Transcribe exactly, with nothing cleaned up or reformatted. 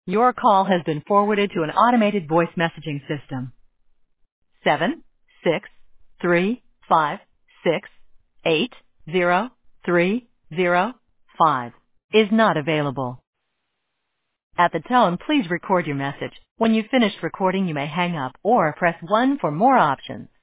Your call has been forwarded to an automated voice messaging system. Seven, six, three, five, six, eight, zero, three, zero, five is not available. At the tone, please record your message. When you've finished recording, you may hang up or press one for more options.